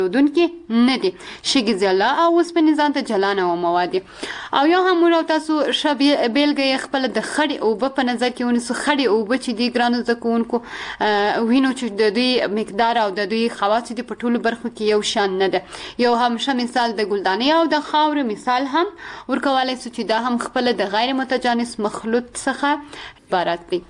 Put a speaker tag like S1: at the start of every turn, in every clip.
S1: دونکي نه دي شګې ځلا او اوسپنې ځان ته جلانه او مواد او یا هم موږ تاسو شبیه بیلګه خپل د خړې اوبه په نظر کې ونیسو. خړې اوبه چې دي ګرانو زده کوونکو وینو چې د دوی مقدار او د دوی خواص دي په ټولو برخو کې یو شان نه ده. یو هم مثال د ګلدانې او د خاورې مثال هم ورکولای شو چې دا هم خپل د غیر متجانس مخلوط څخه عبارت دي.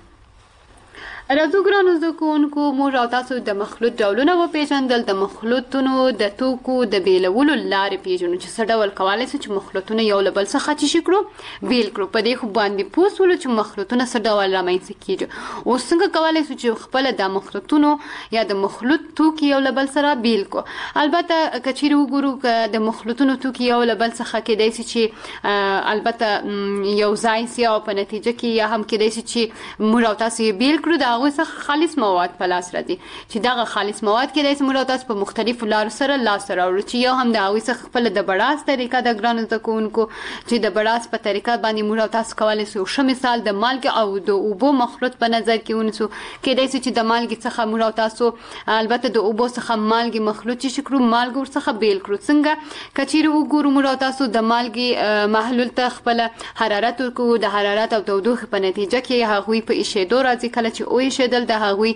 S1: راځو ګرانو زده کوونکو موږ او تاسو د مخلوط ډولونه وپېژندل. د مخلوطونو د توکو د بیلولو لارې پېژنو چې څه ډول کولی شو چې مخلوطونه یو له بل څخه څه کړو بیل کړو. په دې خو باندې پوه شولو چې مخلوطونه څه ډول رامنځته کېږي. اوس څنګه کولی شو چې خپله د مخلوطونو یا د مخلوط توکي یو له بل سره بیل کړو. البته که چیرې وګورو که د مخلوطونو توکي یو له بل څخه کېدای شي چې البته یو ځای شي او په نتیجه کې یا هم کېدای شي چې موږ او تاسو یې بیل کړو د هغوی څخه خالص مواد په لاس راځي چې دغه خالص مواد کېدای شي موږ او تاسو په مختلفو لارو سره لاسته راوړو چې یو هم د هغوی څخه خپله د بړاس طریقه د ګرانو زده کوونکو چې د بړاس په طریقه باندې موږ او تاسو کولی شو ښه مثال د مالګې او د اوبو مخلوط په نظر کې ونیسو. کېدای شي چې د مالګې څخه موږ او تاسو البته د اوبو څخه مالګې مخلوط چې کړو مالګه ورڅخه بیل کړو. څنګه که چیرې وګورو موږ او تاسو د مالګې محلول ته خپله حرارت ورکوو د حرارت او تودوخې په نتیجه کې هغوی په ایشېدو راځي. کله چې وایشېدل د هغوی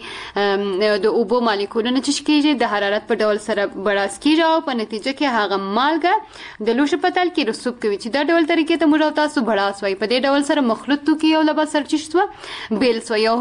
S1: د اوبو مالیکولونه چې کېږي د حرارت په ډول سره بړاس کېږي او په نتیجه کې هغه مالګه د لوښي په تل کې رسوب کوي چې دا ډول طریقې ته موږ او تاسو بړاس وایي. په دې ډول سره مخلوط توکي یو له بل سره چې شوه بیل سوه. یو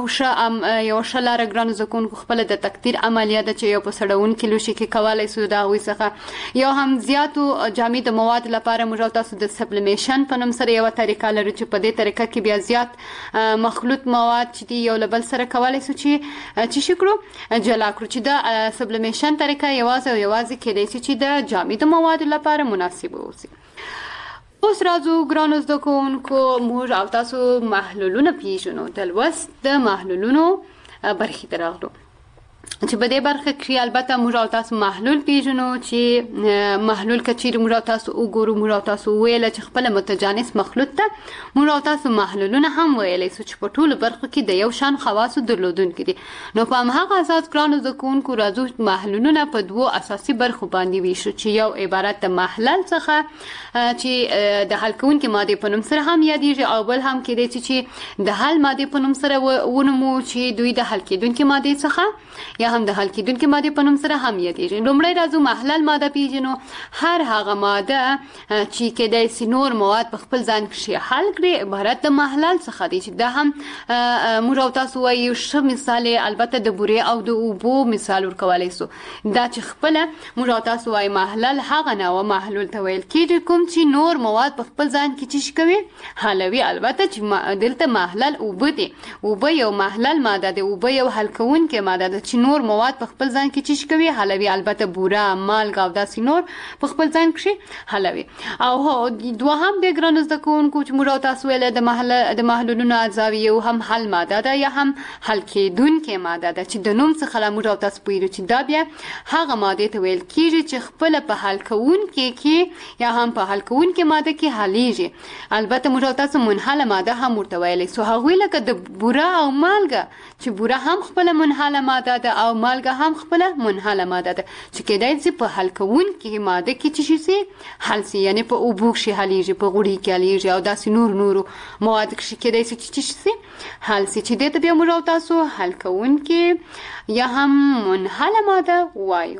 S1: ښه لاره ګرانو زده کوونکو خپله د تقدیر عملیه ده چې یو په سړونکي لوښي کې کولی شو د هغوی څخه یو هم زیاتو جامد موادو لپاره موږ او تاسو د سپلیمیشن په نوم سره یوه طریقه لرو چې په دې طریقه کې بیا زیات مخلوط مواد چې دي یو له بل سره کولی شو چې کړو جلا کړو چې د سبلیمیشن طریقه یوازې او یوازې کېدای شي چې د جامدو موادو لپاره مناسب اوسي. اوس راځو ګرانو زده کوونکو موږ او تاسو محلولونه پېژنو. د لوست د محلولونو برخې ته راغلو چې په دې برخه کې البته موږ او تاسو محلول پېژنو چې محلول که چیرې موږ او تاسو وګورو موږ او تاسو وویله چې خپله متجانس مخلوط ته موږ او تاسو محلولونه هم ویلی شو چې په ټولو برخو کې د یو شان خواصو درلودونکي دي. نو په همهغه اساس ګرانو زده کوونکو راځو محلولونه په دوو اساسي برخو باندې ویشو چې یو عبارت د محلل څخه چې د حل کوونکي مادې په نوم سره هم یادېږي او بل هم کېدای شي چې د حل مادې په نوم سره ونومو چې دوی د حل کېدونکي مادې څخه یا هم د حل کېدونکي مادې په نوم سره هم یادېږي. لومړی راځو محلل ماده پېژنو. هر هغه ماده چې کېدای شي نور مواد په خپل ځان کښې حل کړي عبارت د محلل څخه دی چې دا هم موږ او تاسو وایو ښه مثال البته د بورې او د اوبو مثال ورکولی شو. دا چې خپله موږ او تاسو وایو محلل هغه نوع محلول ته ویل کېږي کوم چې نور مواد په خپل ځان کې څه کوي حلوي. البته چې دلته محلل اوبه دي. اوبه یو محلل ماده ده. اوبه یو حل کوونکې ماده ده چې نور مواد په خپل ځان کې څه کوي حلوي. البته بوره مالګه او داسې نور په خپل ځان کې حلوي. او دوهم بیا ګرانو زده کوونکو چې موږ او تاسو ویله د محلولونو اجزاوي یو هم حل ماده ده یا هم حل کېدونکې ماده ده چې د نوم څخه له موږ او تاسو پوهېږو چې دا بیا هغه مادې ته ویل کېږي چې خپله په حل کوونکې کې یا هم په حل کوونکې ماده کې حلیږي. البته موږ او تاسو منحله ماده هم ورته ویلی سو. هغوی لکه د بوره او مالګه چې بوره هم خپله منحله ماده ده او مالګه هم خپله منحله ماده ده چې کېدای شي په حل کوونکې ماده کې څه شي حل شي یعنې په اوبو کښې حلیږي په غوړي کې حلیږي او داسې نورو مواد کښې کېدای شي چې څه شي حل شي چې دې ته بیا موږ او تاسو حل کوونکې یا هم منحله ماده وایو.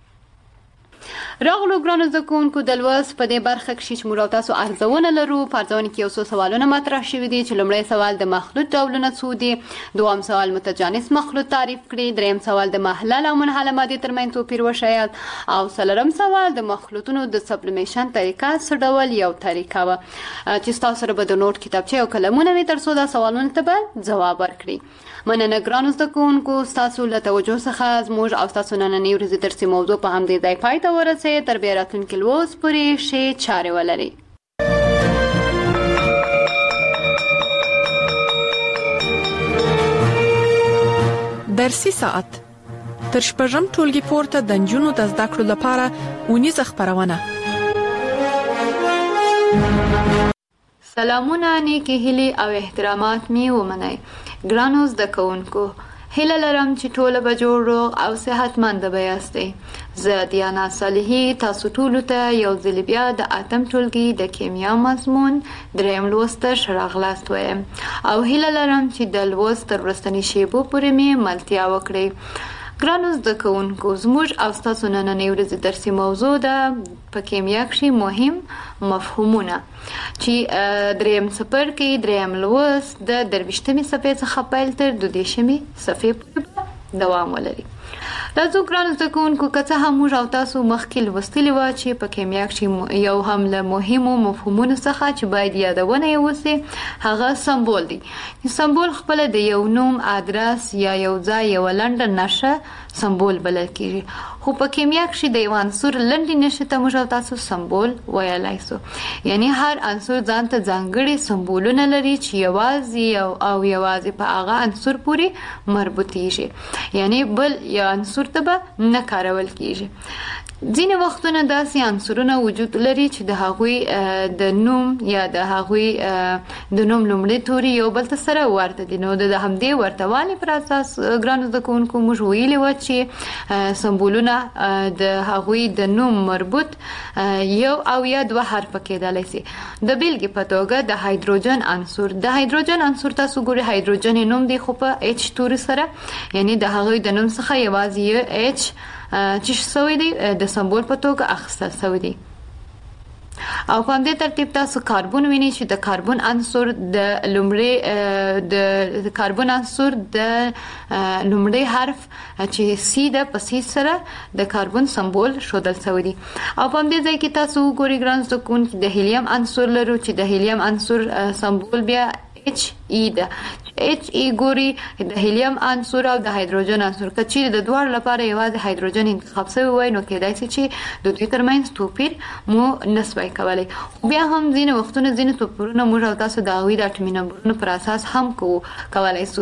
S1: راغلو ګرانو زده کوونکو د لوست په دې برخه کې چې موږ او تاسو ارزونه لرو. په ارزونه کې یو څو سوالونه مطرح شوي دي چې لومړی سوال د مخلوط ډولونه څو دي. دوم سوال متجانس مخلوط تعریف کړي. دریم سوال د محلل او منحله مادې ترمنځ توپیر وښایاست او څلورم سوال د مخلوطونو د سبلیمیشن طریقه څه ډول یو طریقه وه چې ستاسو سره به د نوټ کتابچې او قلمونه وي تر څو دا سوالونو ته به ځواب ورکړي. مننه ګرانو زده کوونکو ستاسو له توجه څخه زموږ او ستاسو نننۍ ورځې درسي موضوع په همدې ځای پای ته ورسېد. تر بیا راتلونکي لوست پورې ښې چارې ولرئ.
S2: درسي ساعت تر شپږم ټولګي پورته د نجونو د زده کړو لپاره اونیزه خپرونه.
S1: سلامونه، نیکې هیلې او احترامات مې ومنئ. ګرانو زده کوونکو، هیله لرم چې ټوله به جوړ روغ او صحتمند به یاستئ. زه دیانا صالحی تاسو ټولو ته یو ځل بیا د اتم ټولګي د کیمیا مضمون دریم لوست ته راغلاست وایم او هیله لرم چې د لوست تر وروستنۍ شیبو پورې مې ملتیا وکړئ. ګرانو زده کوونکو، زموږ او ستاسو نننۍ ورځې درسي موضوع ده په کیمیا کې مهم مفهومونه چې دریم څپرکی دریم لوست د 23مې صفحې څخه پیل تر 22مې صفحې پورې دوام ولري. راځو ګرانو زده کوونکو، که څه هم موږ او تاسو مخکې لوستلي وو چې په کیمیا کې یو هم له مهمو مفهومونو څخه چې باید یادونه یې وسي هغه سمبول دی. سمبول خپله د یو نوم، ادرس یا یو ځای یو لنډه نښه سمبول بلل کیږي. خو په کیمیا کې د یو عنصر لنډې نښې ته موږ او تاسو سمبول ویلای سو. یعنی هر عنصر ځان ته ځانګړي سمبولونه لري چې یوازې په هغه عنصر پورې مربوطیږي، یعنی بل یو عنصر ته به نه کارول کیږي. ځینې وختونه داسې عنصرونه وجود لري چې د هغوی د نوم یا د هغوی د نوم لومړی توري یو بل ته سره ورته دي. نو د همدې ورتهوالي پر اساس ګرانو زده کوونکو موږ ویلي وو چې سمبولونه د هغوی د نوم مربوط یو او یا دوه حرف کېدلی شي. د بیلګې په توګه د هایدروجن عنصر تاسو ګورئ هایدروجن نوم دی خو په اچ توري سره، یعنی د هغوی د نوم څخه یوازې یو اچ چې شوی دی د سمبول په توګه اخیستل شوی دی. او په همدې ترتیب تاسو کاربن وینئ چې د کاربن عنصر د لومړی حرف چې سی ده په سی سره د کاربن سمبول ښودل شوی دی. او په همدې ځای کې تاسو وګورئ ګران زده کوونکي د هیلیم عنصر لرو چې د هیلیم عنصر سمبول بیا اچ ای ده. اچ ای ګوري د هیلیم عنصر او د هایدروجن عنصر کچې د دوړ لپاره یوازې هایدروجن انتخاب شوی وای نو کېدای شي چې د دوی ترمنځ توپیر مو نسوي کولای. بیا هم ځینې وختونه ځینې توپیرونه موږ او تاسو د هغوی د اټومي نمبرونو پر اساس هم کولای شو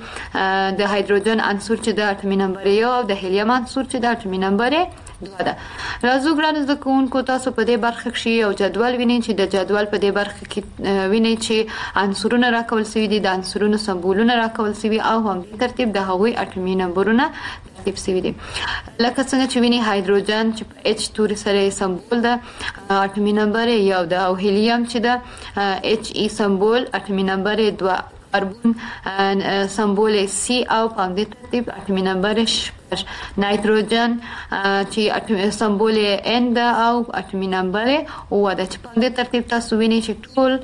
S1: چې د هایدروجن عنصر چې د اټومي نمبر یو او د هیلیم عنصر چې د اټومي نمبر دوه ده. راځو ګرانو زده کوونکو، تاسو په دې برخه کې یو جدول وینئ چې د جدول په دې برخه کې وینئ چې عنصرونه راکول شوي دي، د عنصرونو سمبولونه راکول شوي او هم ترتیب د هغوی اټومي نمبرونه ترتیب شوي دي. لکه څنګه چې وینئ هایدروجن چې په اچ توري سره سمبول ده اټومي نمبر یو ده، او هیلیم چې ده اچ ای سمبول اټومي نمبر دوه، کاربن سمبول سی او په همدې ترتیب اټومي نمبر شپږ، نایتروجن چې سمبول ان ده او اټومي نمبر اووه ده چې په همدې ترتیب تاسو وینئ چې ټول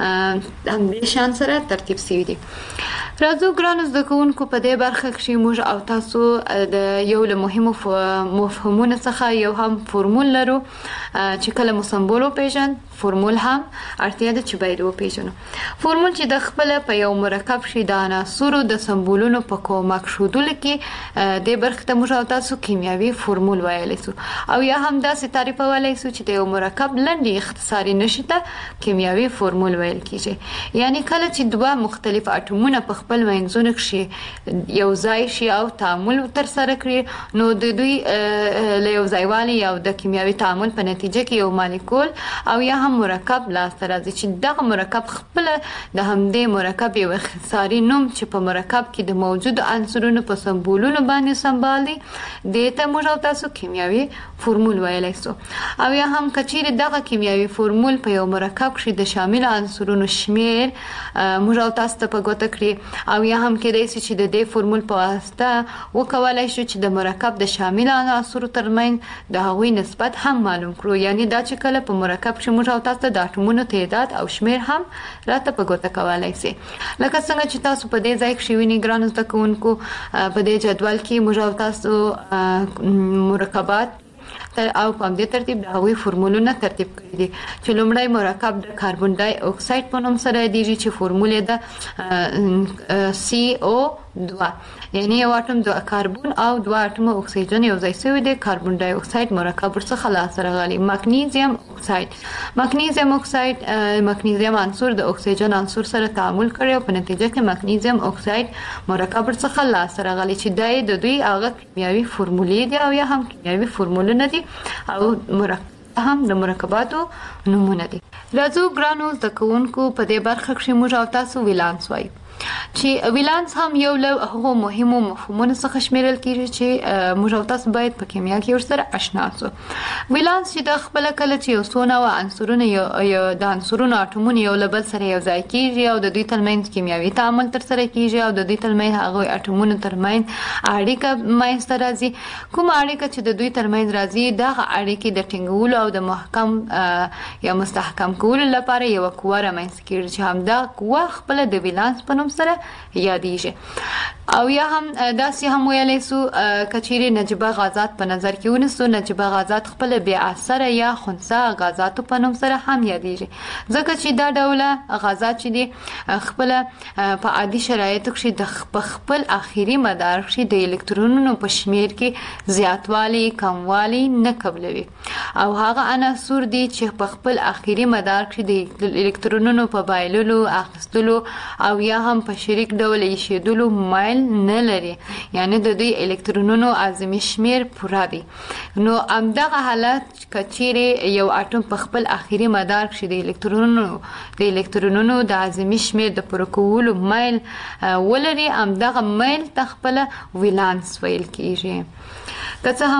S1: همدې شان سره ترتیب شوي دي. راځو ګرانو زده کوونکو، په دې برخه کې موږ او تاسو د یو له مهمو مفهومونو څخه یو هم فورمول لرو چې کله مو سمبول وپیژن، فورمول هم اړتیا ده چې باید وپیژنو. فورمول چې د خپله په یو مرکب شي د عناصرو د سمبولونو په کومک ښودلو کې دې برخې ته موږ او تاسو کیمیاوي فورمول ویلی شو، او یا هم داسې تعریفولی شو چې د یو مرکب لنډې اختصاري نښې ته کیمیاوي فورمول ویل کیږي. یعنی کله چې دوه مختلف اټومونه په خپل منځونو کې یو ځای شي او تعامل ترسره کړي، نو د دوی له یو ځایوالي یا د کیمیاوي تعامل په نتیجه کې یو مالیکول او یا هم مرکب لاسته راځي چې دغه مرکب خپله د همدې مرکب یو اختصاري نوم چې په مرکب کې د موجودو عنصرونو په سمبولونو باندې سمبال دی، دې ته موږ او تاسو کیمیاوي فورمول ویلی شو. او یا هم که چیرې دغه کیمیاوي فورمول په یو مرکب کې د شامل عنصرونو شمیر موږ او تاسو ته په ګوته کړي، او یا هم کېدای شي چې د دې فورمول په واسطه وکولای شو چې د مرکب د شامل عناصرو ترمنځ د هغوی نسبت هم معلوم کړو. یعنی دا چې کله په مرکب کې موږ او تاسو د اټومونو تعداد او شمیر هم راته په ګوته کولای شي. لکه څنګه چې تاسو په دې ځای کې وینئ ګرانو زده کوونکو، په دې جدول کې موږ او تاسو مرکبات او په همدې ترتیب د هغوی فورمولونه ترتیب کړي دي چې لومړی مرکب د کاربن ډای اکساید په نوم سره یادیږي چې فورمول یې ده CO2، یعنی یو اټوم د کاربن او دوه اټومه اکسیجن یو ځای شوي دي، کاربن ډای اکساید مرکب ورڅخه لاسته راغلی. مګنیزیم اکساید مګنیزیم عنصر د اکسیجن عنصر سره تعامل کړی او په نتیجه کې مګنیزیم اکساید مرکب ورڅخه لاسته راغلی چې دا د دوی هغه کیمیاوي فورمولې دي او یا هم کیمیاوي فورمولونه دي او مرکب هم د مرکباتو نومونه دي. راځو ګرانو زده کوونکو، په دې برخه کې موږ او تاسو ولانس وایو. چې ویلانس هم یو له هغو مهمو مفهومونو څخه شمیرل کیږي چې موږ او تاسو باید په کیمیا کې ورسره آشنا شو. ویلانس چې د خپل کله چې یو څو نوع عنصرونه یو د عنصرونو اټومونه یو له بل سره یو ځای کیږي او د دوی ترمنځ کیمیاوي تعامل تر سره کیږي او د دوی ترمنځ هغه اټومونو ترمنځ اړیکه منځته راځي. کوم اړیکه چې د دوی ترمنځ راځي دا اړیکې د ټینګولو او د محکم یا مستحکم کولو لپاره یو قوه رامنځته کیږي چې همدا قوه خپل د ویلانس په نوم سره یادیږي. او یا هم داسې هم ویلی سو کچیرې نجیبه غازات په نظر کې ونیسو، نجیبه غازات خپل بې اثره یا خنثی غازاتو په نوم سره هم یادیږي، ځکه چې دا ډوله غازات چې دي خپل په عادي شرایطو کې د خپل اخیری مدار کې د الکترونونو په شمیر کې زیاتوالی کموالی نه قبلوي، او هغه عناصر دي چې په خپل اخیری مدار کې د الکترونونو په بایللو اخیستلو او یا هم په شریک ډول ایښودلو مایل نه لري، یعنی د دوی الکترونونو اعظمي شمیر پوره دي. نو همدغه حالت کچیرې یو اټوم په خپل اخیری مدار کې د الکترونونو د اعظمي شمیر د پوره کولو مایل ولري، همدغه مایل ته خپل ویلانس ویل کیږي. که څه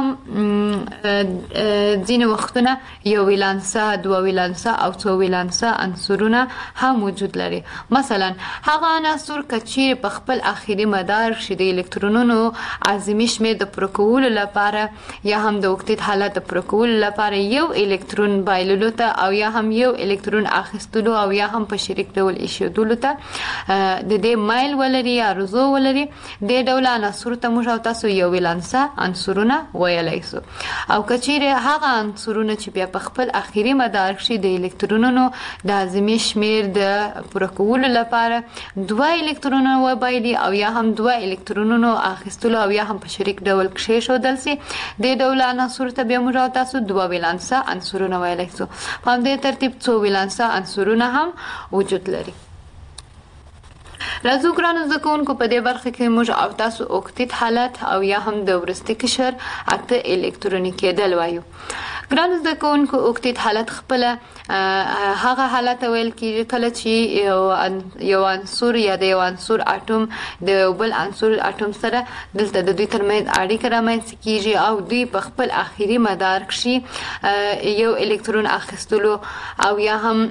S1: هم ځینې وختونه یو ویلانسه، دوه ویلانسه او څو ویلانسه عنصرونه هم وجود لري. مثلا هغه عناصر که چیرې په خپل اخیری مدار کې د الکترونونو اعظمي شمیر د پوره کولو لپاره یا هم د اوکتیت حالت د پوره کولو لپاره یو الکترون بایللو ته او یا هم یو الکترون اخیستلو او یا هم په شریک ډول ایښودلو ته د دې مایل ولري یا رضو ولري، دې ډول عناصرو ته موږ او تاسو یو ویلانسه عنصرونه ویلی سو. او کچیرې هغه عنصرونه چې بیا په خپل اخیری مدار کې د الکترونونو د اعظمي شمیر د پوره کولو لپاره دوه الکترونونه وبایلي او یا هم دوه الکترونونو اخیستلو او یا هم په شریک ډول کښېښودل سي، دې ډول عناصرو ته بیا موږ او تاسو دوه ویلانسه عنصرونه ویلی سو. په همدې ترتیب څو ویلانسه عنصرونه هم وجود لري. راځو ګرانو زده کوونکو په دې برخه کې موږ او تاسو اوکتیت حالت او یا هم د وروستي قشر اته الکتروني کېدل وایو. ګرانو زده کوونکو اوکتیت حالت خپل هغه حالت ویل کېږي کله چې یو عنصر یا د یو عنصر اټوم د بل عنصر اټوم سره دلته د دوی ترمنځ اړیکه رامنځته کیږي او دوی په خپل اخیری مدار کې یو الکترون اخیستلو او یا هم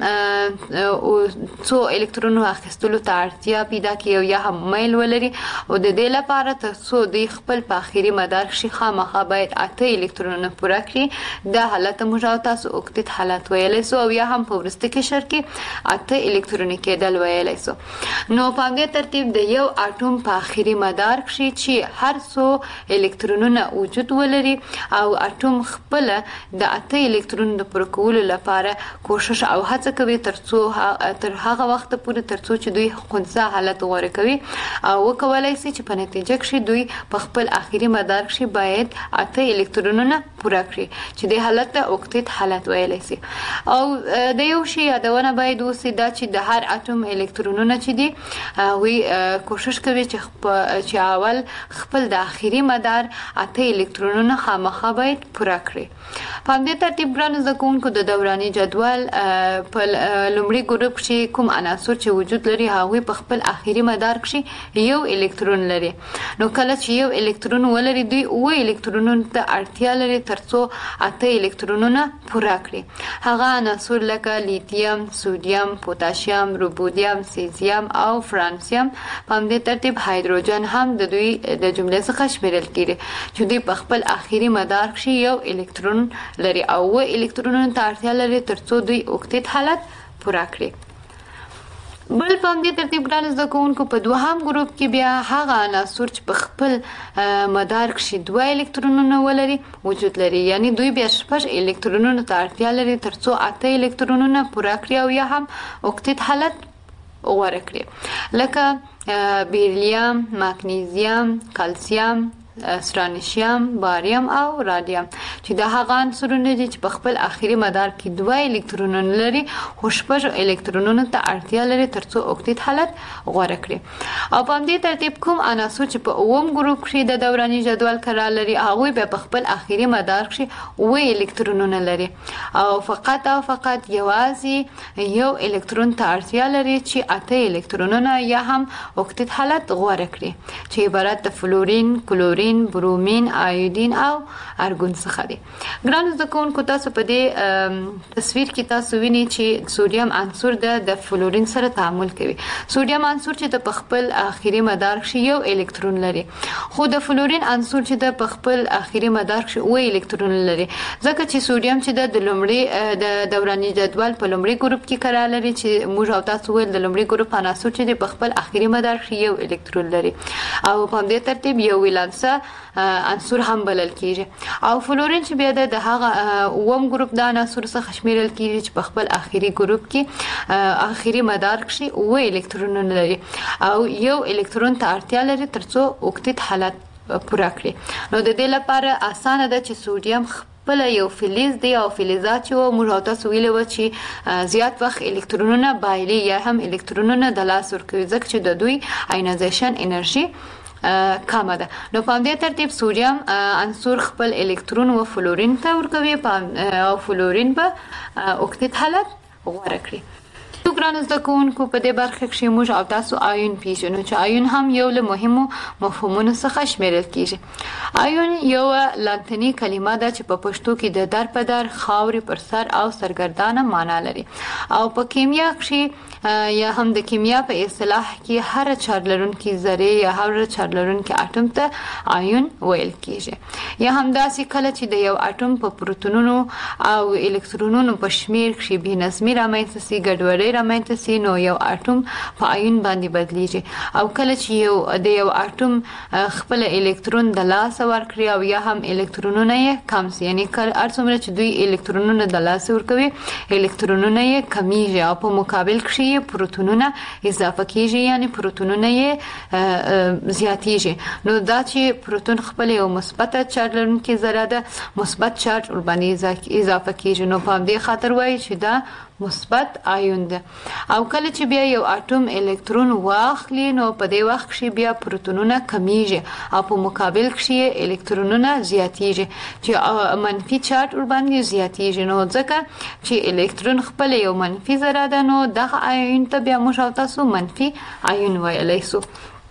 S1: څو الکترونو اخیستلو ته اړتیا پیدا کوي او یا هم میل ولري، او د دې لپاره تر څو دوی خپل په اخیری مدار کې خامخا باید اته الکترونونه پوره کړي، دا حالت موږ او تاسو اوکتیت حالت ویلی سو، او یا هم په وروستي قشر کې اته الکتروني کېدل ویلی سو. نو په همدې ترتیب د یو اټوم په اخیری مدار کې چې هر څو الکترونونه وجود ولري او اټوم خپل د اته الکترونو د پوره کولو لپاره کوشش او هڅه کوي تر هغه وخت پورې تر څو چې دوی خنثی حالت غوره کوي او وکولای شي چې په نتیجه کې دوی په خپل اخیری مدار کې باید اته الکترونونه پوره کړي، چې د حالت ته اوکتیت حالت ویلی شي. او د یو شی یادونه باید وسي دا چې د هر اټوم الکترونونه چې دي وی کوشش کوي چې اول خپل د اخیری مدار اته الکترونونه خامخا باید پوره کړي. په همدې ترتیب ګرانو زده کوونکو د دوراني جدول په لومړي ګروپ کې کوم عناصر چې وجود لري هغوی په خپل اخیری مدار کې یو الکترون لري. نو کله چې یو الکترون ولري دوی اوه الکترونونو ته اړتیا لري تر څو اته الکترونونه پوره کړي. هغه عناصر لکه لیتیم، سودیم، پوتاشیم، روبودیم، سیزیم او فرانسیم. په همدې ترتیب هایدروجن هم د دوی د جملې څخه شمیرل کیږي چې دوی په خپل اخیری مدار کې یو الکترون لري او اوه الکترونونو ته اړتیا لري تر څو دوی اوکتیت حالت پوره کړي. بل په همدې ترتیب ګرانو زده کوونکو په دوهم ګروپ کې بیا هغه عناصر چې په خپل مدار کې دوه الکترونونه ولري وجود لري، یعنی دوی بیا شپږ الکترونونو ته اړتیا لري تر څو اته الکترونونه پوره کړي او یا هم اوکتیت حالت غوره کړي، لکه بیریلیم، مګنیزیم، کلسیم، سترانشیم، باریم او رادیم چې د هغه عنصرونه دي چې په خپل اخري مدار کې 2 الکترونونه لري خو 6 الکترونونو ته اړتیا لري ترڅو اوکتیت حالت غوره کړي. او په دې ترتیب کوم عناصر چې په اوم ګروپ کې د دوراني جدول قرار لري هغه به په خپل اخري مدار کې 9 الکترونونه لري او فقط یوازې یو الکترون ته اړتیا لري چې 8 الکترونونه یا هم اوکتیت حالت غوره کړي چې عبارت د فلورین، کلورین، برومین، آیودین او ارګون څخه دي. ګرانو زده کوونکو تاسو په دې تصویر کې تاسو وینئ چې سوډیم عنصر د فلورین سره تعامل کوي. سوډیم عنصر چې د خپل اخري مدار کې یو الکترون لري خو د فلورین عنصر چې د خپل اخري مدار کې 9 الکترون لري ځکه چې سوډیم چې د لومړي د دوراني جدول په لومړي ګروپ کې قرار لري چې موږ او تاسو ول د لومړي ګروپ عناصر چې په خپل اخري مدار کې یو الکترون لري او په دې ترتیب یو ولانسه عنصر هم بلل کیږي. او فلورین چې بیا د هغه اوم ګروپ د عناصر څخه شمیرل کیږي چې په خپل اخري ګروپ کې اخري مدار کې 9 الکترونونه لري او یو الکترون ته اړتیا لري ترڅو اوکتیت حالت پوره کړي. نو د دې لپاره اسانه ده چې سوډیم بل یو فلز دی او فلزات چې موږ تاسو ویلو چې زیات وخت الکترونونه بایلي یا هم الکترونونه د لاس ورکوي ځکه چې د دوی آینایزیشن انرژي کمه ده. نو په دې ترتیب سوډیم عنصر خپل الکترون و فلورین ته ورکوي او فلورین به اوکتیت حالت غوره کړي. ګرانو زده کوونکو په دې برخه کې موږ او تاسو آیون پیژنو چې آیون هم یو له مهمو مفهومونو څخه شمیرل کیږي. آیون یو لاتینی کلمه ده چې په پښتو کې د در په در، خاورې پر سر او سرګردانه معنا لري او په کیمیا کې یا هم د کیمیا په اصطلاح کې هر چارج لرونکي ذره یا هر چارج لرونکي اټوم ته آیون ویل کیږي. یا هم داسې کله چې د یو اټوم په پروتونونو او الکترونونو په شمیر کې بې نظمي رامنځته شي، ګډوډي رامنځته شي، نو یو اټوم په آیون باندې بدلیږي او کله چې یو اټوم خپل الکترون د لاس ورکړي او یا هم الکترونونه یې کم شي، یعنی هر څومره چې دوی الکترونونه د لاس ورکوي الکترونونه یې کمیږي او په مقابل کې پروتونونه اضافه کیږي یعنی پروتونونه یې زیاتیږي. نو دا چې پروتون خپل یو مثبت چارج لرونکي ذره ده مثبت چارج ور باندې اضافه کیږي نو په دې خاطر وایي چې دا مثبت آیون ده. او کله چې بیا یو اټوم الکترون واخلي نو په دې وخت کې بیا پروتونونه کمیږي او په مقابل کې الکترونونه زیاتیږي چې منفي چارج ور باندې زیاتیږي. نو ځکه چې الکترون خپل یو منفي ذره ده نو دغه آیون ته بیا موږ تاسو منفي آیون ویلی سو.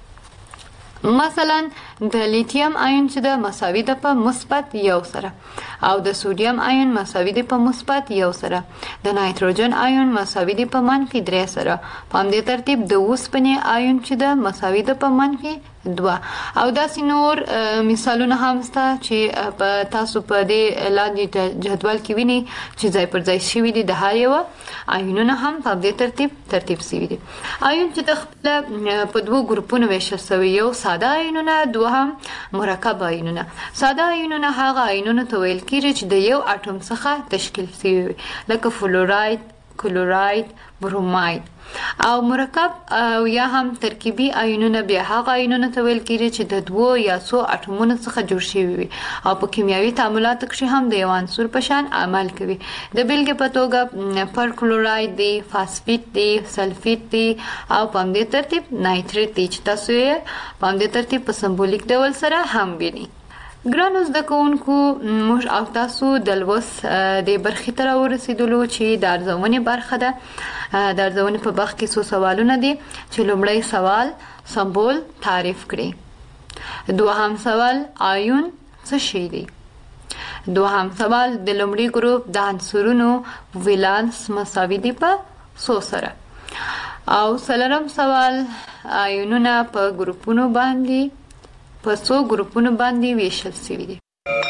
S1: مثلا د لیتیم آیون چې د مساوي ده په مثبت 1 سره او د سوډیم آیون مساوي ده په مثبت 1 سره، د نایتروجن آیون مساوي ده په منفي 3 سره. په همدې ترتیب د اوسپنې آیون چې د مساوي ده په منفي 2 او داسې نور مثالونه هم شته چې په تاسو په دې لاندې جدول کې ویني چې ځای پر ځای شوي دي د هر یو آیونونه هم په دې ترتیب شوي دي. آیون چې د خپل په 2 ګروپونو ویشل شوی، یو ساده آیونونه، دوهم مرکب آیونونه. ساده آیونونه هغه آیونونه ته ویل کیږي چې د یو اټوم څخه تشکیل شوی وي لکه فلوراید، کلوراید، بروماید. او مرکب او یا هم ترکیبي آیونونه بیا هغه آیونونه ته ویل کیږي چې د 2 یا 3 اټومونو څخه جوړ شوي وي او په کیمیاوي تعاملاتو کې هم د یو عنصر په شان عمل کوي. د بیلګې په توګه پرکلوراید دی، فاسفیت دی، سلفیت دی او په همدې ترتیب نایتریت دی چې تاسو یې په همدې ترتیب په سمبولیک ډول سره هم وینئ. ګرانو زده کوونکو موږ او تاسو د لوست د برخې ته ورسېدلو چې د ارزونې برخه ده. د ارزونې په برخه کې څو سوالونه دي چې لومړی سوال سمبول تعریف کړئ، دوهم سوال آیون څه شی دی، دوهم سوال د لومړي ګروپ د عنصرونو ولانس مساوي دي په 100 سره او څلورم سوال آیونونه په ګروپونو باندې په 100 ګروپونو باندې ویشل شوي دي.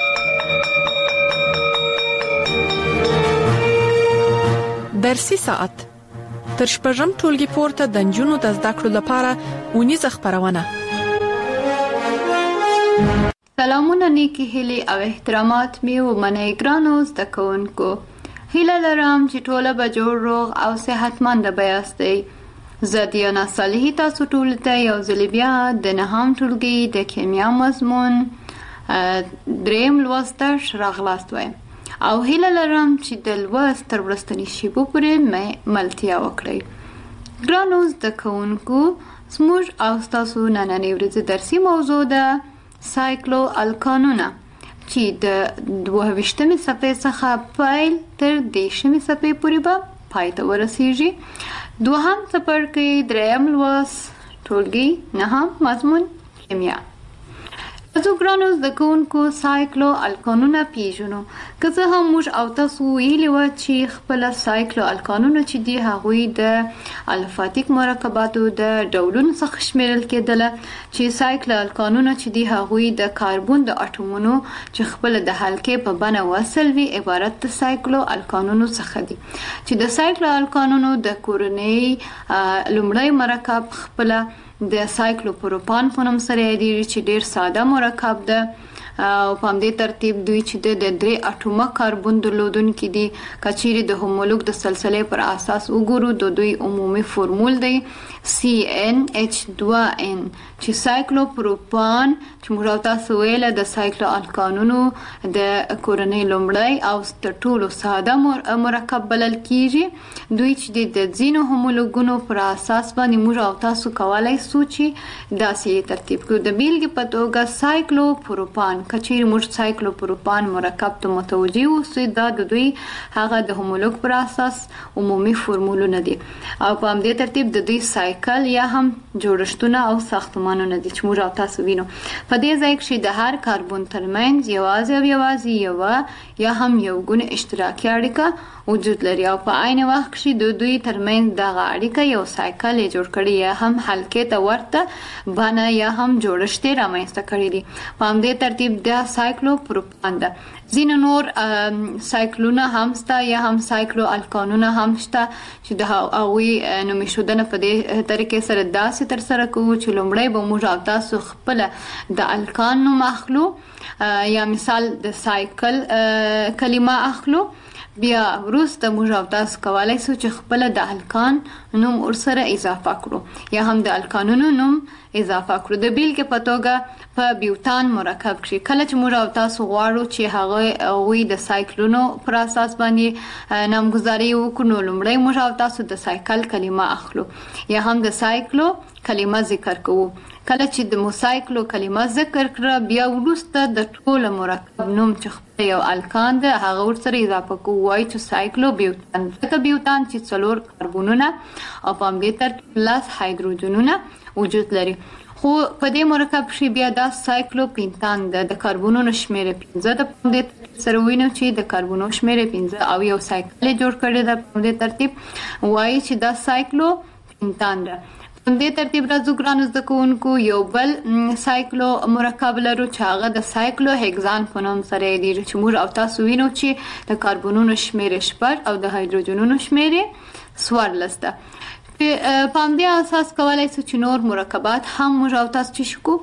S2: درسي ساعت تر شپږم ټولګي پورته د نجونو د زده کړو لپاره ونیزه خبرونه.
S1: سلامونه، نیکی هیلې او احترامات مې ومنئ ګرانو زده کوونکو. هیله لرم چې ټوله به جوړ روغ او صحتمند به یاستئ. زه دیانا صالحي تاسو ټول ته یو ځل بیا د 9م ټولګي د کیمیا مضمون دریم لوست راغلاست وایم او هیله لرم چې د لوست تر وروستني شیبو پورې ملتیا وکړئ. ګرانو زده کوونکو، زموږ او ستاسو نننۍ ورځې درسي موضوع ده سایکلو الکانونه چې د 22مې صفحې څخه پیل تر 30مې صفحې پورې به پای ته ورسیږي. دوهم څپرکی، دریم لوست، ټولګي نهم مضمون کیمیا. تاسو ګرانو زده کوونکو سایکلو الکانونه پیژنو. که څه هم موږ او تاسو ویلي و چې خپل سایکلو الکانونه چې دي هغوی د الفاتیک مرکباتو د ډولونو څخه شمیرل کېدل، چې سایکلو الکانونه چې دي هغوی د کاربن د اټومونو چې خپل د حلقې په بڼه وصل وي عبارت د سایکلو الکانونو څخه دي. چې د سایکلو الکانونو د کورنۍ لومړی مرکب خپل د سایکلوپروپان په نوم سره یادېږي چې ډیر ساده مرکب ده او په همدې ترتیب دوی چې د 3 اټومه کاربن درلودونکي دي. که چیرې د هومولوګ د سلسلې پر اساس وګورو د دوی عمومي فورمول دی CnH2n چې سایکلوپروپان چې موږ تاسو ویل د سایکلو الکانونو د کورنۍ لومړی او تر ټولو ساده مرکب بلل کیږي. دوی چې د ځینو هومولوګونو پر اساس باندې موږ او تاسو کولای شو چې داسې ترتیب کړو. د بیلګې په توګه سایکلوپروپان کچیر موږ سایکلوپروپان مرکب ته متوجي اوسو، دا د دوی هغه د هومولوګ پر اساس عمومي فورمولونه دي او په همدې ترتیب د دوی سایکل یا هم جوړښتونه او ساختمانونه دي چې موږ او تاسو وینو. په دې ځای کې د هر کاربن ترمنځ یوازې یو یا هم یو ګونه اشتراکي اړیکه وجود لري او په عین وخت کې د دوی ترمنځ دغه اړیکه یو سایکل جوړ کړي یا هم حلقې ته ورته بڼه یا هم جوړښت رامنځته کړي دي. په همدې ترتیب د سایکلوپروپان ده. ځینې نور سایکلونه هم شته یا هم سایکلو الکانونه هم شته چې د هغوی نومېښودنه په دې طریقې سره داسې ترسره کوو چې لومړی به موږ او تاسو خپله د الکان نوم اخلو یا مثال د سایکل کلمه اخلو، بیا وروسته موږ او تاسو کولای شو چې خپل د الکان نوم ورسره اضافه کړو یا هم د الکانونو نوم اضافه کړو. د بیلګې په توګه په بیوتان مرکب کې کله چې موږ او تاسو غواړو چې هغوی د سایکلونو پر اساس باندې نامګذاري وکړو، نو لومړی موږ او تاسو د سایکل کلمه اخلو یا هم د سایکلو کلمه ذکر کوو. کله چې د موسایکلو کلمه ذکر کړه بیا وروسته د ټول مرکب نوم چې خپل یو الکان ده هغه ورسره اضافه کوو، وایي چې سایکلو بیوتان. ځکه بیوتان چې 4 کاربنونه او په همدې ترتیب 10 هایدروجنونه وجود لري. خو په دې مرکب کې بیا دا سایکلو پینتان ده. د کاربنونو شمیره 15 ده. په دې سره وینو چې د کاربنونو شمیره 15 او یو سایکل جوړ کړی ده. په دې ترتیب وایي چې دا سایکلو پینتان ده. په دې ترتیب راځو ګرانو زده کوونکو یو بل سایکلو مرکب لرو چې هغه د سایکلو هگزان په نوم سره یادېږي چې موږ او تاسو وینو چې د کاربنونو شمیره 6 او د هایدروجنونو شمیره 14 ده. په همدې اساس کولای شو چې نور مرکبات هم موږ او تاسو چې شکو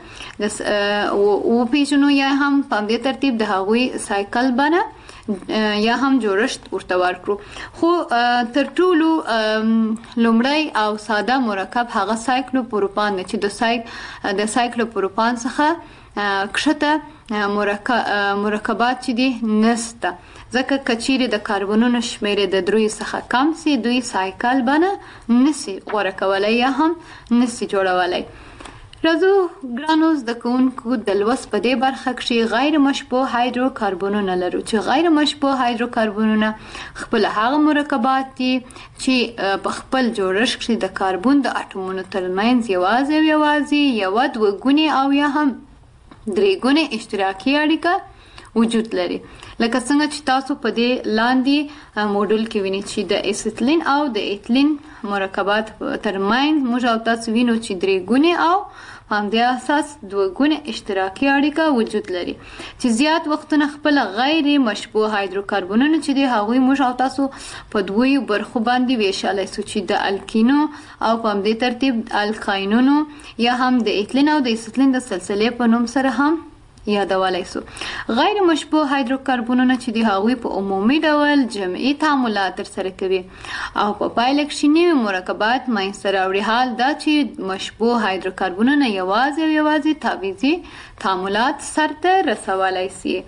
S1: او پیژنو یا هم په همدې ترتیب د هغوی سایکل بڼه یا هم جوړښت ورته ورکړو. خو تر ټولو لومړی او ساده مرکب هغه سایکلوپروپان دی چې د سایکلوپروپان څخه کښته مرکبات چې دي نسته، ځکه کچیرې د کاربنونو شمیره د 3 څخه کم سي دوی سایکل بڼه نسي غوره کولای یا هم نسي جوړولای. راځو ګرانو زده کوونکو د لوست په دې برخه کې غیر مشبوه هایدروکاربنونه لرو چې غیر مشبوه هایدروکاربنونه خپل هغه مرکبات دي چې په خپل جوړښت کې د کاربن د اټومونو ترمنځ یوازې یو 2 ګونې او یا هم 3 ګونې اشتراکي اړیکه وجود لري. لکه څنګه چې تاسو په دې لاندې موډل کې وینئ چې د اسیتلین او د ایتلین مرکبات ترمنځ موږ او تاسو وینو چې 3 ګونې او په همدې اساس 2 ګونې اشتراکي اړیکه وجود لري چې زیات وختونه خپل غیر مشبوه هایدروکاربنونه چې دي هغوی موږ او تاسو په 2 برخو باندې ویشلای شو چې د الکینو او په همدې ترتیب الکاینونو یا هم د ایتلین او د اسیتلین د سلسلې په نوم سره هم یادولای سو. غیر مشبوه هایدروکاربنونه چې د هغوی په عمومي ډول جمعي تعاملات ترسره کوي او په پایله کې نوي مرکبات منځته راوړي. حال دا چې مشبوه هایدروکاربنونه یوازې تعویضي تعاملات سرته رسولای شي.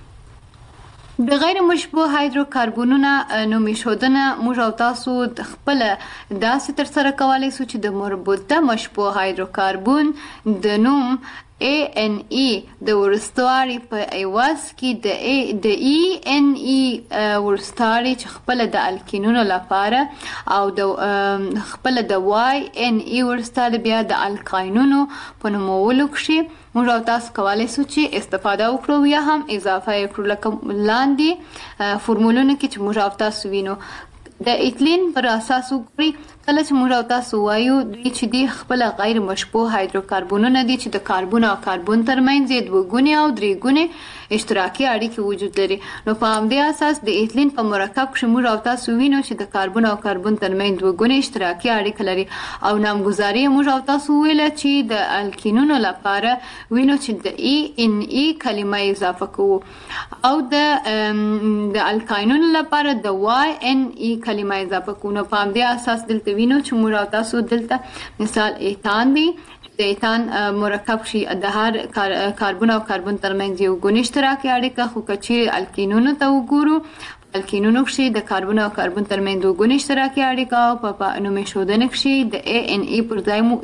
S1: د غیر مشبوه هایدروکاربنونه نوم ایښودنه موږ او تاسو خپل داسې ترسره کولی شو چې د مربوطه مشبوه هایدروکاربن د نوم ANE د ورستواري په ایواز کې د ENE ورستواري چې خپل د الکینونو لپاره او د خپل د YNE ورستواري بیا د الکاینونو په نومولو کې موږ او تاسو کولی شو چې استفاده وکړو یا هم اضافه وکړو. لکه لاندې فورمولونه کې چې موږ او تاسو وینو د ایتلین پر اساس وګورئ. کله چې موږ او تاسو وایو دوی چې دی خپل غیر مشبوه هایدروکاربنونه دي چې د کاربن او کاربن ترمنځ یې دوه ګونې او درې ګونې اشتراکي اړیکې وجود لري. نو په همدې اساس د ایتلین په مرکب کې موږ او تاسو وینو چې د کاربن او کاربن ترمنځ دوه ګونې اشتراکي اړیکه لري او نامګذاري موږ او تاسو ویل چې د الکینونو لپاره وینو چې د ENE کلمه اضافه کوو او د الکاینونو لپاره د YNE کلمه اضافه کوو. نو په همدې اساس دلته وینو چې موږ او تاسو دلته مثال ایتان دی. د ایتان مرکب شي د هر کاربن او کاربن ترمنځ یو ګونې اشتراکي اړیکه، خو که چیرې الکینونو ته وګورو الکینونو کې د کاربن او کاربن ترمنځ دوه ګونې اشتراکي اړیکه او په نوم ایښودنه کې د ANE پر ځای مو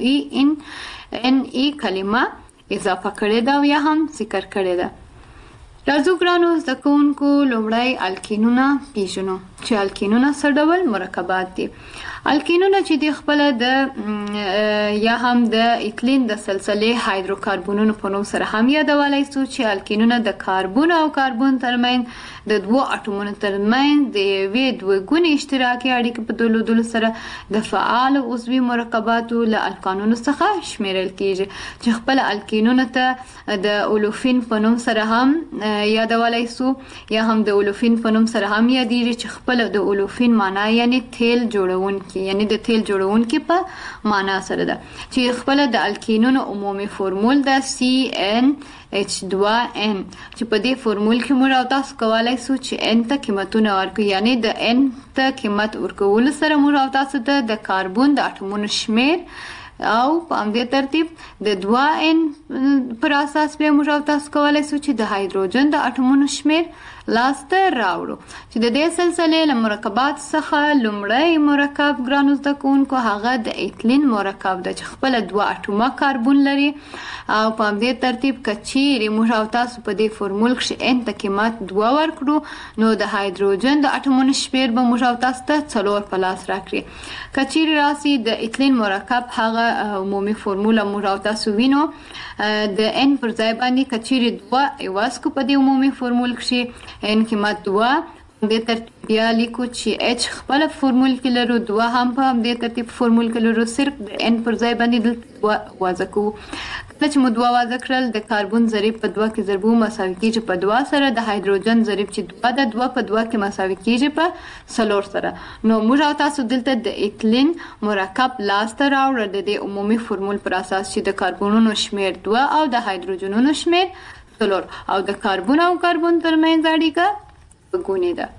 S1: ENE کلمه اضافه کړې ده او یا هم ذکر کړې ده. راځو ګرانو زده کوونکو لومړی الکینونه پیژنو چې الکینونه څه ډول مرکبات دي. الکینونه چې دی خپل د یا هم د ایتلین د سلسلې هایدروکاربنونو په نوم سره هم یادولای شو چې الکینونه د کاربن او کاربن ترمنځ د دوه اټومونو ترمنځ د یوې دوه ګونې اشتراکي اړیکې په درلودلو سره د فعال عضوي مرکباتو له الکانونو څخه شمیرل کیږي چې خپل الکینونه ته د اولوفین په نوم سره هم یادولای شو یا هم د اولوفین په نوم سره هم یادېږي چې خپل د اولوفین معنا یعنی تیل جوړونکی یعنی د تیل جوړونکی په معنا سره ده چې خپل د الکینونو عمومي فورمول د CnH2n چې په دې فورمول کې موږ او تاسو کولی شو چې n ته قیمتونه ورکړو یعنی د n ته قیمت ورکول سره موږ او تاسو د کاربن د اټومونو شمیر او په همدې ترتیب د 2n پر اساس به موږ او تاسو کولی شو چې د هایدروجن د اټومونو شمیر لاسته راوړو. چې د دې سلسلې له مرکبات څخه لومړی مرکب ګرانو زده کوونکو هغه د ایتلین مرکب ده چې خپل دوه اټومه کاربن لري او په همدې ترتیب که چیرې موږ او تاسو په دې فورمول کې n ته قیمت 2 ورکړو نو د هایدروجن د اټومونو شمیر به موږ او تاسو ته 4 په لاس راکړي. که چیرې راسي د ایتلین مرکب هغه عمومي فورموله موږ او تاسو وینو د n پر ځای باندې که چیرې 2 ایواز کو په دې عمومي فورمول کې n قیمت 2 د ترتیب بیا لیکو چې h خپل فورمول کې لرو 2 هم په دې ترتیب فورمول کې لرو صرف د n پر ځای باندې دلته 2 وضع کوو. کله چې مو 2 وضع کړل د کاربن ضریب په 2 کې ضربو مساوي کیږي په 2 سره د هایدروجن ضریب چې 2 د 2 په 2 کې مساوي کیږي په 4 سره. نو موږ او تاسو دلته د ایتلین مرکب لاسته راوړل د دې عمومي فورمول پر اساس چې د کاربنونو شمیر 2 او د هایدروجنونو شمیر 4 او د کاربن او کاربن ترمنځ اړیکه ګونې ده.